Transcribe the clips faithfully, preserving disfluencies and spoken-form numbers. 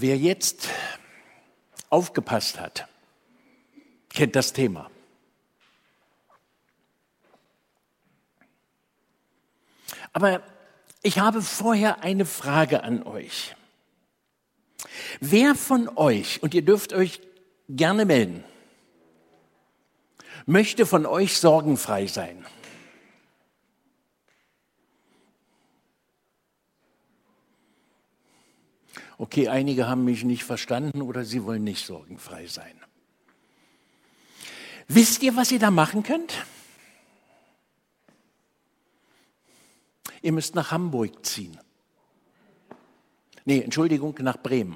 Wer jetzt aufgepasst hat, kennt das Thema. Aber ich habe vorher eine Frage an euch. Wer von euch, und ihr dürft euch gerne melden, möchte von euch sorgenfrei sein? Okay, einige haben mich nicht verstanden oder sie wollen nicht sorgenfrei sein. Wisst ihr, was ihr da machen könnt? Ihr müsst nach Hamburg ziehen. Nee, Entschuldigung, nach Bremen.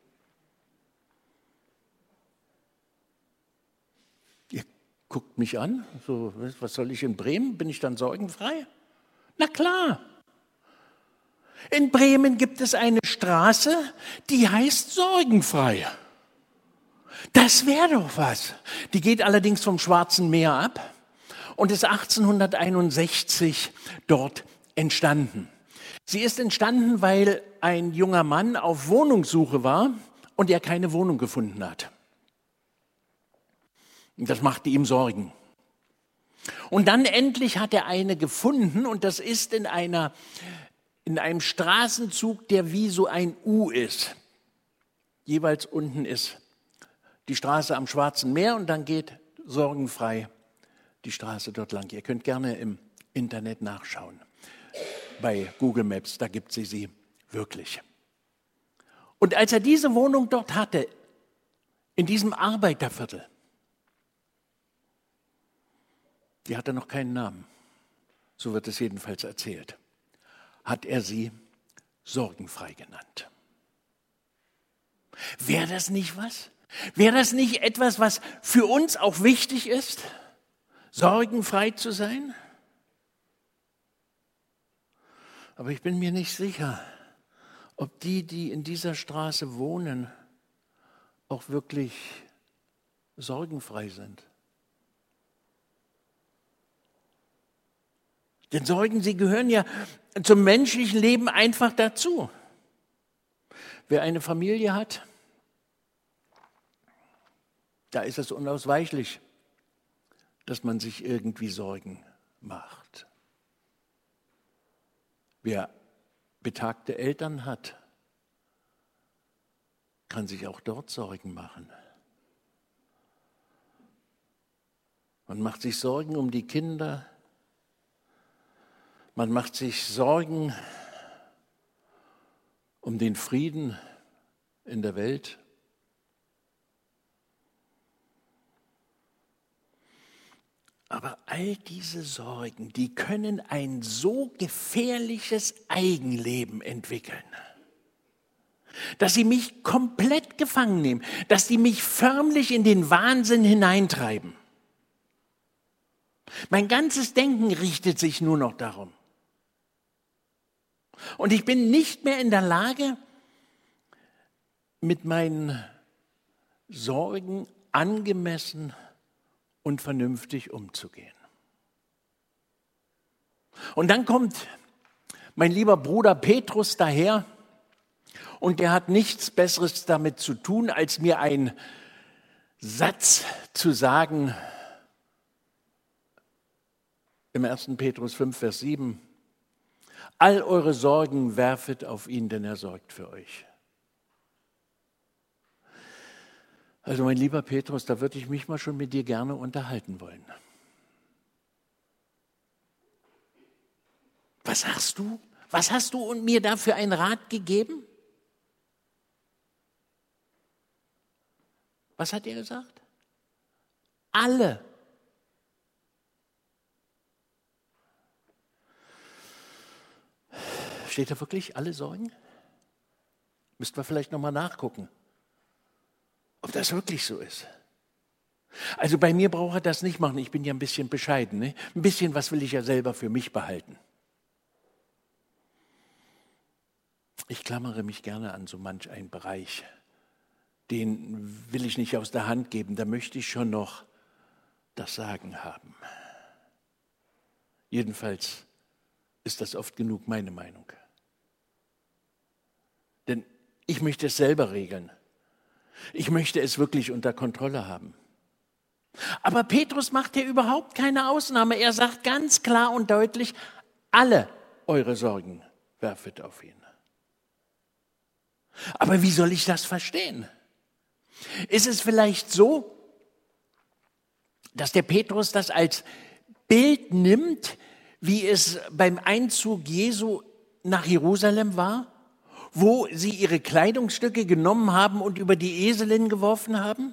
Ihr guckt mich an, so, was soll ich in Bremen? Bin ich dann sorgenfrei? Na klar. In Bremen gibt es eine Straße, die heißt Sorgenfrei. Das wäre doch was. Die geht allerdings vom Schwarzen Meer ab und ist achtzehnhunderteinundsechzig dort entstanden. Sie ist entstanden, weil ein junger Mann auf Wohnungssuche war und er keine Wohnung gefunden hat. Das machte ihm Sorgen. Und dann endlich hat er eine gefunden und das ist in einer in einem Straßenzug, der wie so ein U ist. Jeweils unten ist die Straße am Schwarzen Meer und dann geht sorgenfrei die Straße dort lang. Ihr könnt gerne im Internet nachschauen. Bei Google Maps, da gibt sie sie wirklich. Und als er diese Wohnung dort hatte, in diesem Arbeiterviertel, die hatte noch keinen Namen, so wird es jedenfalls erzählt, hat er sie sorgenfrei genannt. Wäre das nicht was? Wäre das nicht etwas, was für uns auch wichtig ist, sorgenfrei zu sein? Aber ich bin mir nicht sicher, ob die, die in dieser Straße wohnen, auch wirklich sorgenfrei sind. Denn Sorgen, sie gehören ja zum menschlichen Leben einfach dazu. Wer eine Familie hat, da ist es unausweichlich, dass man sich irgendwie Sorgen macht. Wer betagte Eltern hat, kann sich auch dort Sorgen machen. Man macht sich Sorgen um die Kinder. Man macht sich Sorgen um den Frieden in der Welt. Aber all diese Sorgen, die können ein so gefährliches Eigenleben entwickeln, dass sie mich komplett gefangen nehmen, dass sie mich förmlich in den Wahnsinn hineintreiben. Mein ganzes Denken richtet sich nur noch darum. Und ich bin nicht mehr in der Lage, mit meinen Sorgen angemessen und vernünftig umzugehen. Und dann kommt mein lieber Bruder Petrus daher und der hat nichts Besseres damit zu tun, als mir einen Satz zu sagen im ersten Petrus fünf, Vers sieben. All eure Sorgen werfet auf ihn, denn er sorgt für euch. Also mein lieber Petrus, da würde ich mich mal schon mit dir gerne unterhalten wollen. Was sagst du? Was hast du mir da für einen Rat gegeben? Was hat er gesagt? Alle. Steht da wirklich alle Sorgen? Müssten wir vielleicht nochmal nachgucken, ob das wirklich so ist. Also bei mir braucht er das nicht machen. Ich bin ja ein bisschen bescheiden. Ne? Ein bisschen was will ich ja selber für mich behalten. Ich klammere mich gerne an so manch einen Bereich. Den will ich nicht aus der Hand geben. Da möchte ich schon noch das Sagen haben. Jedenfalls ist das oft genug meine Meinung. Denn Ich möchte es selber regeln. Ich möchte es wirklich unter Kontrolle haben. Aber Petrus macht hier überhaupt keine Ausnahme. Er sagt ganz klar und deutlich, alle eure Sorgen werfet auf ihn. Aber wie soll ich das verstehen? Ist es vielleicht so, dass der Petrus das als Bild nimmt, wie es beim Einzug Jesu nach Jerusalem war, wo sie ihre Kleidungsstücke genommen haben und über die Eselin geworfen haben?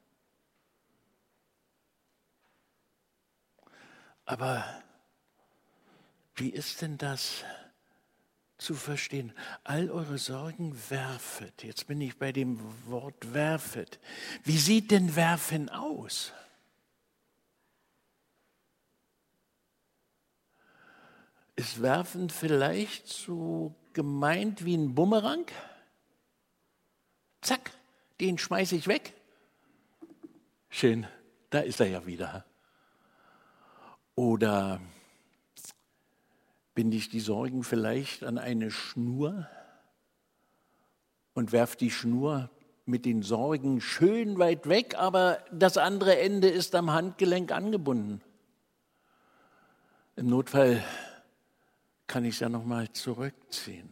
Aber wie ist denn das zu verstehen? All eure Sorgen werfet. Jetzt bin ich bei dem Wort werfet. Wie sieht denn werfen aus? Ist werfen vielleicht so gemeint wie ein Bumerang? Zack, den schmeiße ich weg. Schön, da ist er ja wieder. Oder binde ich die Sorgen vielleicht an eine Schnur und werfe die Schnur mit den Sorgen schön weit weg, aber das andere Ende ist am Handgelenk angebunden. Im Notfall kann ich es ja nochmal zurückziehen.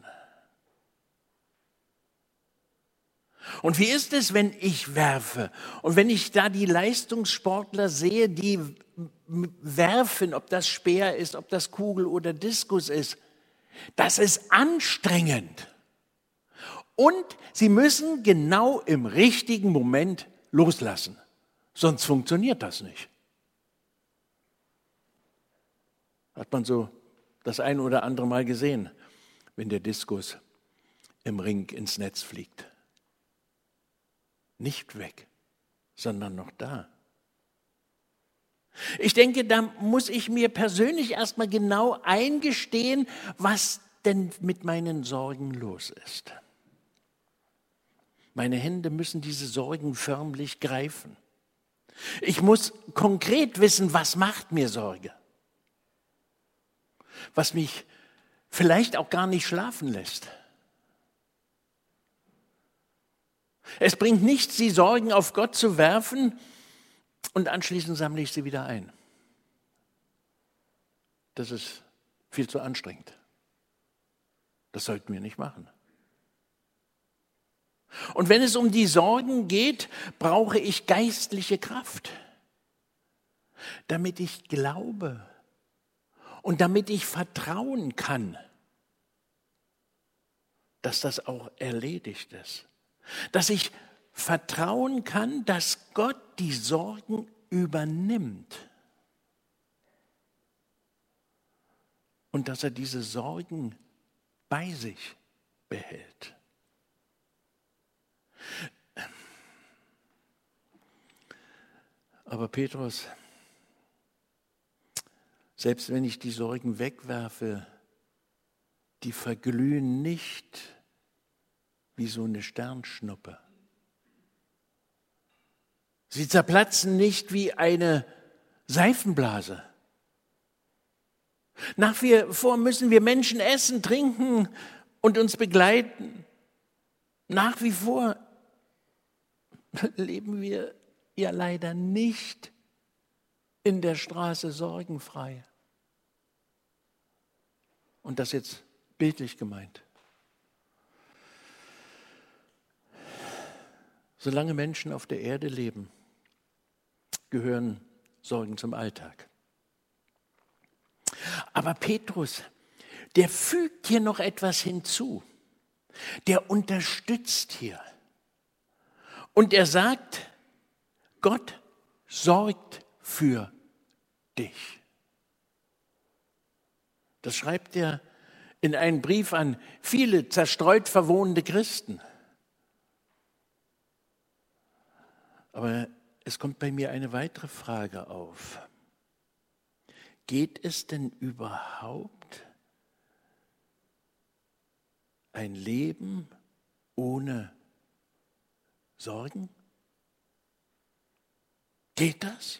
Und wie ist es, wenn ich werfe? Und wenn ich da die Leistungssportler sehe, die werfen, ob das Speer ist, ob das Kugel oder Diskus ist, das ist anstrengend. Und sie müssen genau im richtigen Moment loslassen. Sonst funktioniert das nicht. Hat man so das ein oder andere Mal gesehen, wenn der Diskus im Ring ins Netz fliegt. Nicht weg, sondern noch da. Ich denke, da muss ich mir persönlich erstmal genau eingestehen, was denn mit meinen Sorgen los ist. Meine Hände müssen diese Sorgen förmlich greifen. Ich muss konkret wissen, was macht mir Sorge? Was mich vielleicht auch gar nicht schlafen lässt. Es bringt nichts, die Sorgen auf Gott zu werfen und anschließend sammle ich sie wieder ein. Das ist viel zu anstrengend. Das sollten wir nicht machen. Und wenn es um die Sorgen geht, brauche ich geistliche Kraft, damit ich glaube und damit ich vertrauen kann, dass das auch erledigt ist. Dass ich vertrauen kann, dass Gott die Sorgen übernimmt und dass er diese Sorgen bei sich behält. Aber Petrus, selbst wenn ich die Sorgen wegwerfe, die verglühen nicht wie so eine Sternschnuppe. Sie zerplatzen nicht wie eine Seifenblase. Nach wie vor müssen wir Menschen essen, trinken und uns begleiten. Nach wie vor leben wir ja leider nicht in der Straße sorgenfrei. Und das jetzt bildlich gemeint. Solange Menschen auf der Erde leben, gehören Sorgen zum Alltag. Aber Petrus, der fügt hier noch etwas hinzu. Der unterstützt hier. Und er sagt, Gott sorgt für dich. Das schreibt er in einen Brief an viele zerstreut verwohnte Christen. Aber es kommt bei mir eine weitere Frage auf. Geht es denn überhaupt ein Leben ohne Sorgen? Geht das?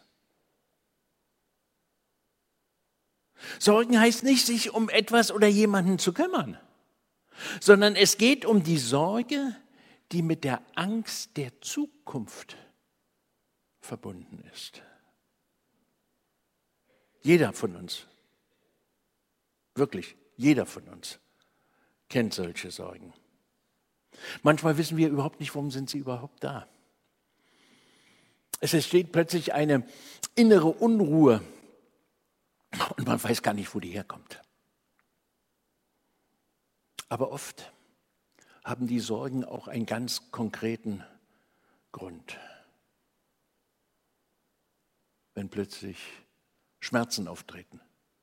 Sorgen heißt nicht, sich um etwas oder jemanden zu kümmern, sondern es geht um die Sorge, die mit der Angst der Zukunft verbunden ist. Jeder von uns, wirklich jeder von uns, kennt solche Sorgen. Manchmal wissen wir überhaupt nicht, warum sind sie überhaupt da. Es entsteht plötzlich eine innere Unruhe und man weiß gar nicht, wo die herkommt. Aber oft haben die Sorgen auch einen ganz konkreten Grund. Wenn plötzlich Schmerzen auftreten.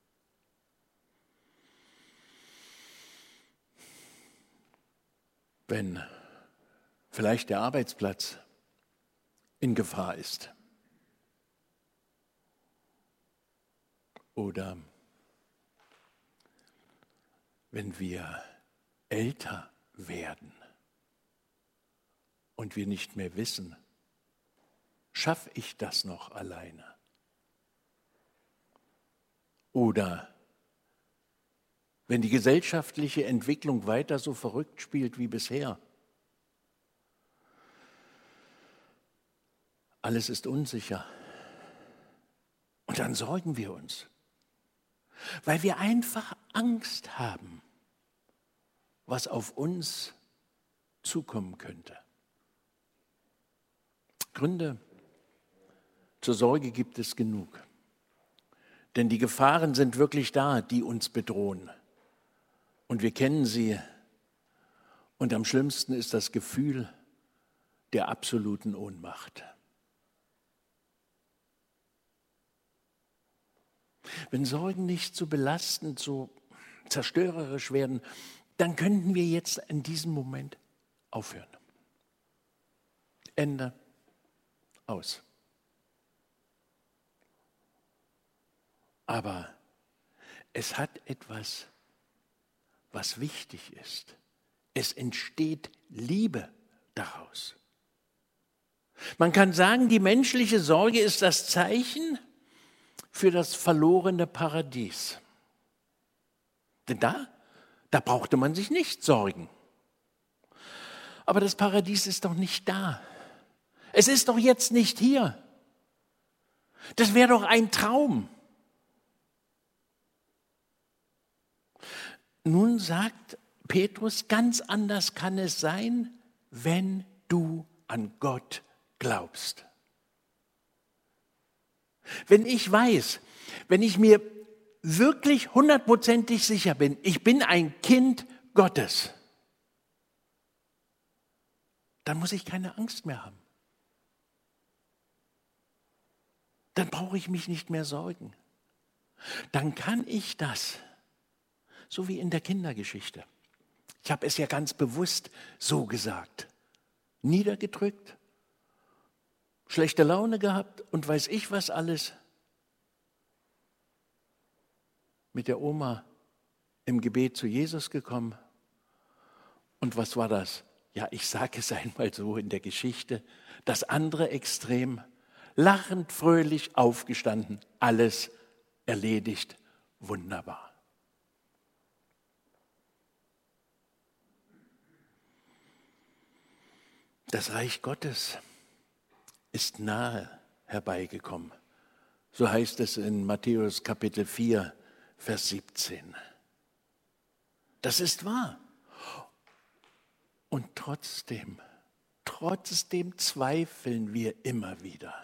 Wenn vielleicht der Arbeitsplatz in Gefahr ist. Oder wenn wir älter werden und wir nicht mehr wissen, schaffe ich das noch alleine? Oder wenn die gesellschaftliche Entwicklung weiter so verrückt spielt wie bisher. Alles ist unsicher. Und dann sorgen wir uns, weil wir einfach Angst haben, was auf uns zukommen könnte. Gründe zur Sorge gibt es genug. Denn die Gefahren sind wirklich da, die uns bedrohen. Und wir kennen sie. Und am schlimmsten ist das Gefühl der absoluten Ohnmacht. Wenn Sorgen nicht so belastend, so zerstörerisch werden, dann könnten wir jetzt in diesem Moment aufhören. Ende, aus. Aber es hat etwas, was wichtig ist. Es entsteht Liebe daraus. Man kann sagen, die menschliche Sorge ist das Zeichen für das verlorene Paradies. Denn da, da brauchte man sich nicht sorgen. Aber das Paradies ist doch nicht da. Es ist doch jetzt nicht hier. Das wäre doch ein Traum. Nun sagt Petrus, ganz anders kann es sein, wenn du an Gott glaubst. Wenn ich weiß, wenn ich mir wirklich hundertprozentig sicher bin, ich bin ein Kind Gottes, dann muss ich keine Angst mehr haben. Dann brauche ich mich nicht mehr sorgen. Dann kann ich das, so wie in der Kindergeschichte. Ich habe es ja ganz bewusst so gesagt. Niedergedrückt, schlechte Laune gehabt und weiß ich was alles. Mit der Oma im Gebet zu Jesus gekommen. Und was war das? Ja, ich sage es einmal so in der Geschichte. Das andere Extrem, lachend, fröhlich aufgestanden, alles erledigt, wunderbar. Das Reich Gottes ist nahe herbeigekommen. So heißt es in Matthäus Kapitel vier, Vers siebzehn. Das ist wahr. Und trotzdem, trotzdem zweifeln wir immer wieder.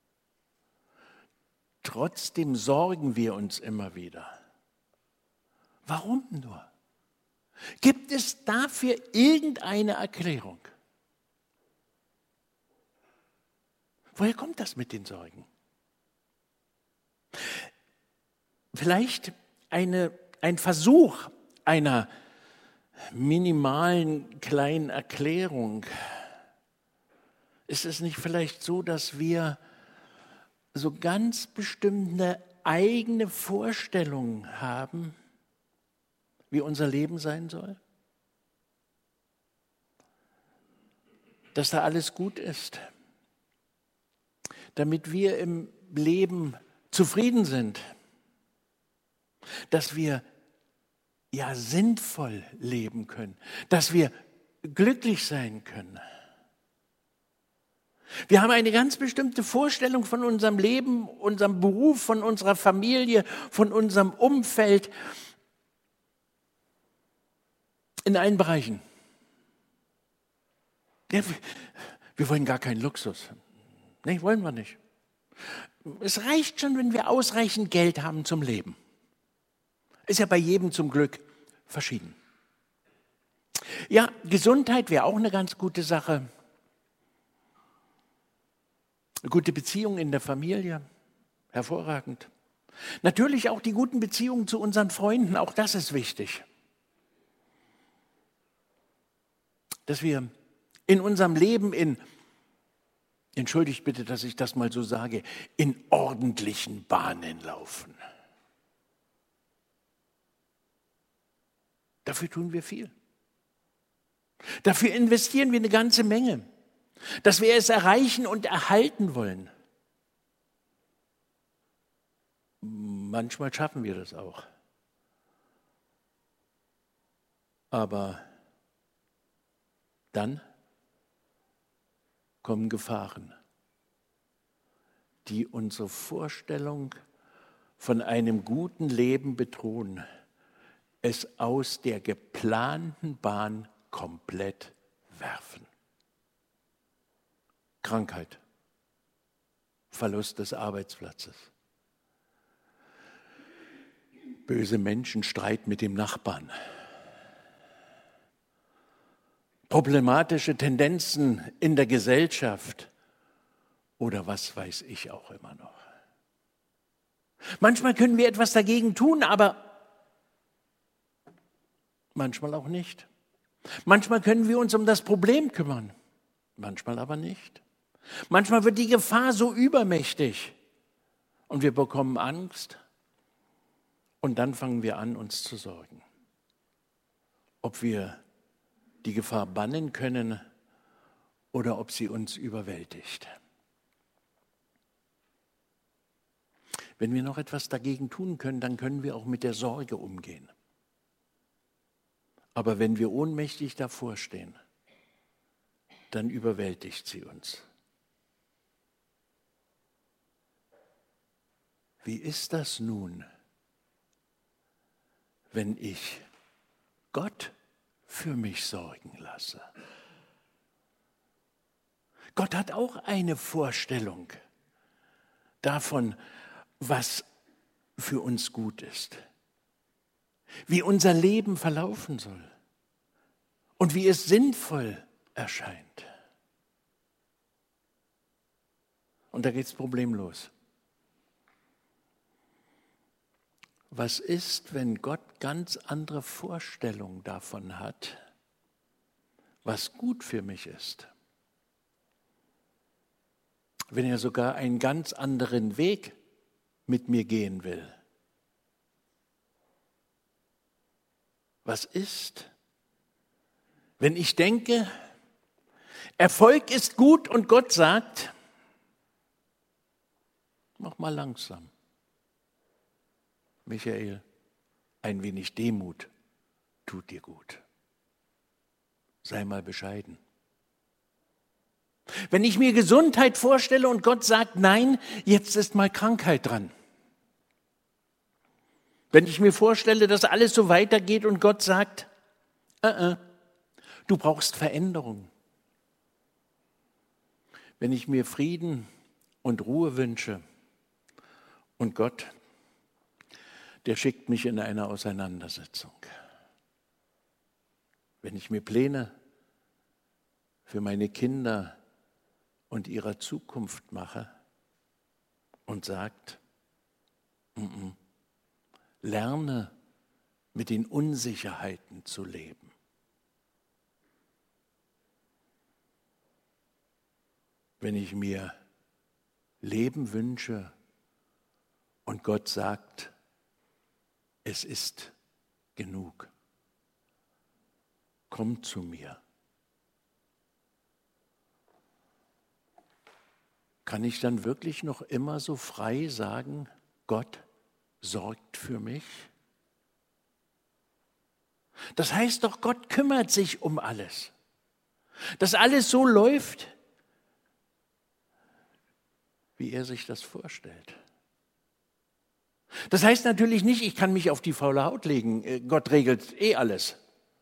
Trotzdem sorgen wir uns immer wieder. Warum nur? Gibt es dafür irgendeine Erklärung? Woher kommt das mit den Sorgen? Vielleicht eine, ein Versuch einer minimalen kleinen Erklärung. Ist es nicht vielleicht so, dass wir so ganz bestimmte eigene Vorstellungen haben, wie unser Leben sein soll? Dass da alles gut ist, damit wir im Leben zufrieden sind, dass wir ja sinnvoll leben können, dass wir glücklich sein können. Wir haben eine ganz bestimmte Vorstellung von unserem Leben, unserem Beruf, von unserer Familie, von unserem Umfeld in allen Bereichen. Ja, wir wollen gar keinen Luxus. Nee, wollen wir nicht. Es reicht schon, wenn wir ausreichend Geld haben zum Leben. Ist ja bei jedem zum Glück verschieden. Ja, Gesundheit wäre auch eine ganz gute Sache. Eine gute Beziehung in der Familie, hervorragend. Natürlich auch die guten Beziehungen zu unseren Freunden, auch das ist wichtig. Dass wir in unserem Leben in, entschuldigt bitte, dass ich das mal so sage, in ordentlichen Bahnen laufen. Dafür tun wir viel. Dafür investieren wir eine ganze Menge, dass wir es erreichen und erhalten wollen. Manchmal schaffen wir das auch. Aber dann kommen Gefahren, die unsere Vorstellung von einem guten Leben bedrohen, es aus der geplanten Bahn komplett werfen. Krankheit, Verlust des Arbeitsplatzes, böse Menschen, Streit mit dem Nachbarn, problematische Tendenzen in der Gesellschaft oder was weiß ich auch immer noch. Manchmal können wir etwas dagegen tun, aber manchmal auch nicht. Manchmal können wir uns um das Problem kümmern, manchmal aber nicht. Manchmal wird die Gefahr so übermächtig und wir bekommen Angst und dann fangen wir an, uns zu sorgen, ob wir die Gefahr bannen können oder ob sie uns überwältigt. Wenn wir noch etwas dagegen tun können, dann können wir auch mit der Sorge umgehen. Aber wenn wir ohnmächtig davor stehen, dann überwältigt sie uns. Wie ist das nun, wenn ich Gott für mich sorgen lasse? Gott hat auch eine Vorstellung davon, was für uns gut ist, wie unser Leben verlaufen soll und wie es sinnvoll erscheint. Und da geht es problemlos. Was ist, wenn Gott ganz andere Vorstellungen davon hat, was gut für mich ist? Wenn er sogar einen ganz anderen Weg mit mir gehen will? Was ist, wenn ich denke, Erfolg ist gut und Gott sagt, mach mal langsam. Michael, ein wenig Demut tut dir gut. Sei mal bescheiden. Wenn ich mir Gesundheit vorstelle und Gott sagt, nein, jetzt ist mal Krankheit dran. Wenn ich mir vorstelle, dass alles so weitergeht und Gott sagt, äh, äh, du brauchst Veränderung. Wenn ich mir Frieden und Ruhe wünsche und Gott, der schickt mich in eine Auseinandersetzung. Wenn ich mir Pläne für meine Kinder und ihre Zukunft mache und sagt, mm-mm, lerne mit den Unsicherheiten zu leben. Wenn ich mir Leben wünsche und Gott sagt, es ist genug. Komm zu mir. Kann ich dann wirklich noch immer so frei sagen, Gott sorgt für mich? Das heißt doch, Gott kümmert sich um alles. Dass alles so läuft, wie er sich das vorstellt. Das heißt natürlich nicht, ich kann mich auf die faule Haut legen. Gott regelt eh alles.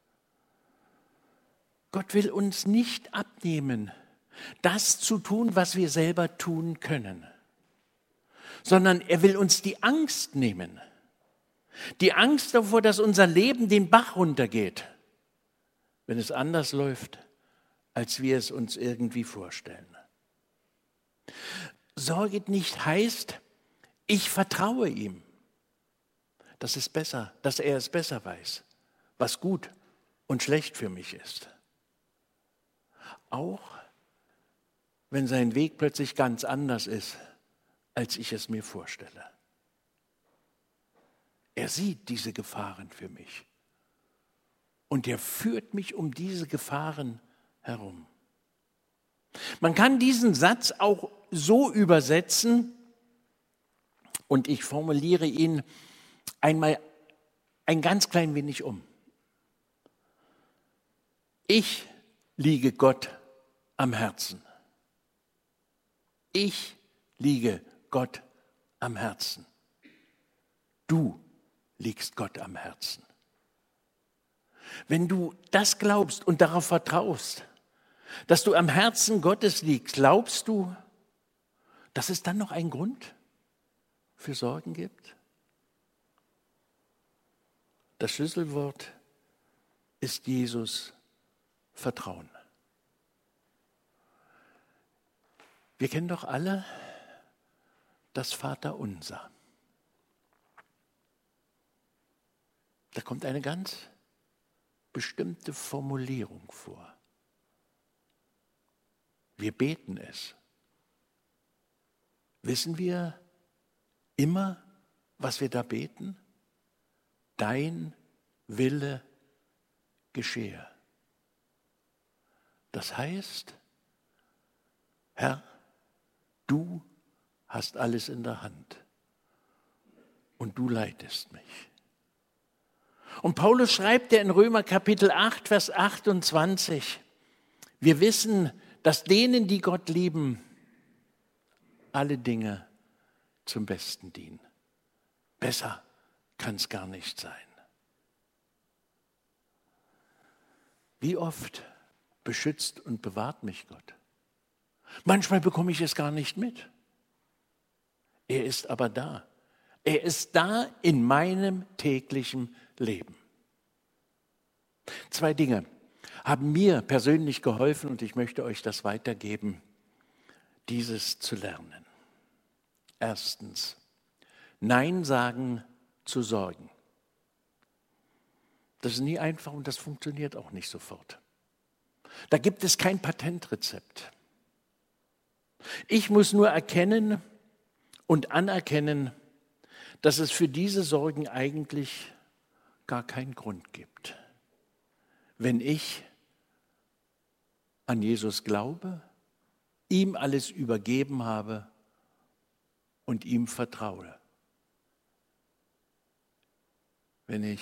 Gott will uns nicht abnehmen, das zu tun, was wir selber tun können, sondern er will uns die Angst nehmen. Die Angst davor, dass unser Leben den Bach runtergeht, wenn es anders läuft, als wir es uns irgendwie vorstellen. Sorge nicht heißt, ich vertraue ihm. Das ist besser, dass er es besser weiß, was gut und schlecht für mich ist. Auch wenn sein Weg plötzlich ganz anders ist, als ich es mir vorstelle. Er sieht diese Gefahren für mich. Und er führt mich um diese Gefahren herum. Man kann diesen Satz auch so übersetzen, und ich formuliere ihn einmal ein ganz klein wenig um. Ich liege Gott am Herzen. Ich liege Gott am Herzen. Du liegst Gott am Herzen. Wenn du das glaubst und darauf vertraust, dass du am Herzen Gottes liegst, glaubst du, dass es dann noch einen Grund für Sorgen gibt? Das Schlüsselwort ist Jesus Vertrauen. Wir kennen doch alle das Vaterunser. Da kommt eine ganz bestimmte Formulierung vor. Wir beten es. Wissen wir immer, was wir da beten? Dein Wille geschehe. Das heißt, Herr, du hast alles in der Hand und du leitest mich. Und Paulus schreibt ja in Römer Kapitel acht, Vers achtundzwanzig, wir wissen, dass denen, die Gott lieben, alle Dinge zum Besten dienen. Besser kann es gar nicht sein. Wie oft beschützt und bewahrt mich Gott? Manchmal bekomme ich es gar nicht mit. Er ist aber da. Er ist da in meinem täglichen Leben. Zwei Dinge haben mir persönlich geholfen und ich möchte euch das weitergeben, dieses zu lernen. Erstens, Nein sagen zu Sorgen. Das ist nie einfach und das funktioniert auch nicht sofort. Da gibt es kein Patentrezept. Ich muss nur erkennen und anerkennen, dass es für diese Sorgen eigentlich gar keinen Grund gibt. Wenn ich an Jesus glaube, ihm alles übergeben habe und ihm vertraue. Wenn ich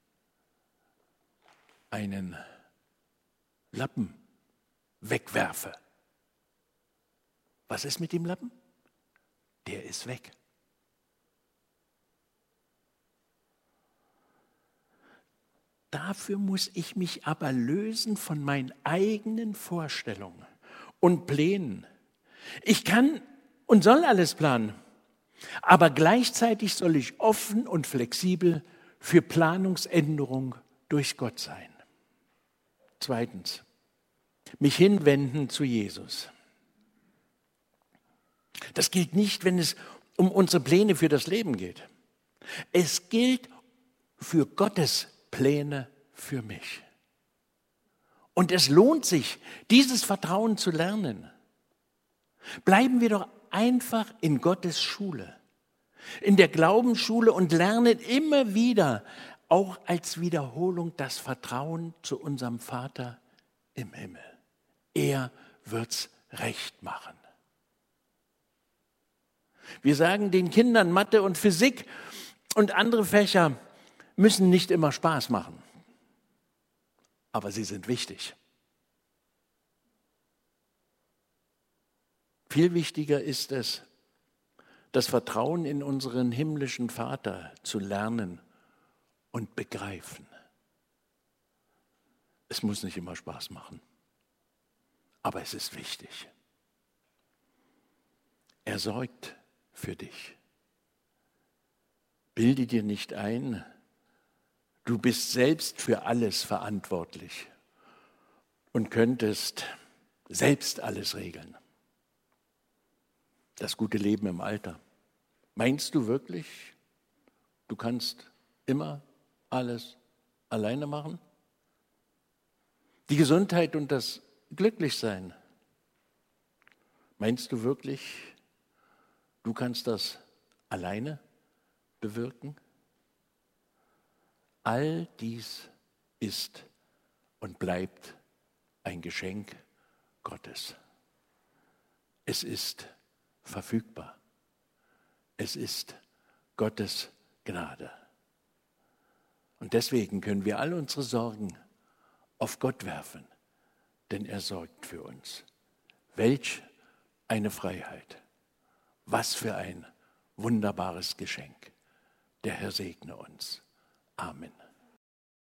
einen Lappen wegwerfe, was ist mit dem Lappen? Der ist weg. Dafür muss ich mich aber lösen von meinen eigenen Vorstellungen und Plänen. Ich kann und soll alles planen, aber gleichzeitig soll ich offen und flexibel für Planungsänderung durch Gott sein. Zweitens, mich hinwenden zu Jesus. Das gilt nicht, wenn es um unsere Pläne für das Leben geht. Es gilt für Gottes Pläne für mich. Und es lohnt sich, dieses Vertrauen zu lernen. Bleiben wir doch einfach in Gottes Schule, in der Glaubensschule und lernen immer wieder, auch als Wiederholung, das Vertrauen zu unserem Vater im Himmel. Er wird's recht machen. Wir sagen den Kindern, Mathe und Physik und andere Fächer müssen nicht immer Spaß machen, aber sie sind wichtig. Viel wichtiger ist es, das Vertrauen in unseren himmlischen Vater zu lernen und begreifen. Es muss nicht immer Spaß machen, aber es ist wichtig. Er sorgt für dich. Bilde dir nicht ein, du bist selbst für alles verantwortlich und könntest selbst alles regeln. Das gute Leben im Alter. Meinst du wirklich, du kannst immer alles alleine machen? Die Gesundheit und das Glücklichsein. Meinst du wirklich, du kannst das alleine bewirken? All dies ist und bleibt ein Geschenk Gottes. Es ist verfügbar. Es ist Gottes Gnade. Und deswegen können wir all unsere Sorgen auf Gott werfen, denn er sorgt für uns. Welch eine Freiheit. Was für ein wunderbares Geschenk. Der Herr segne uns. Amen.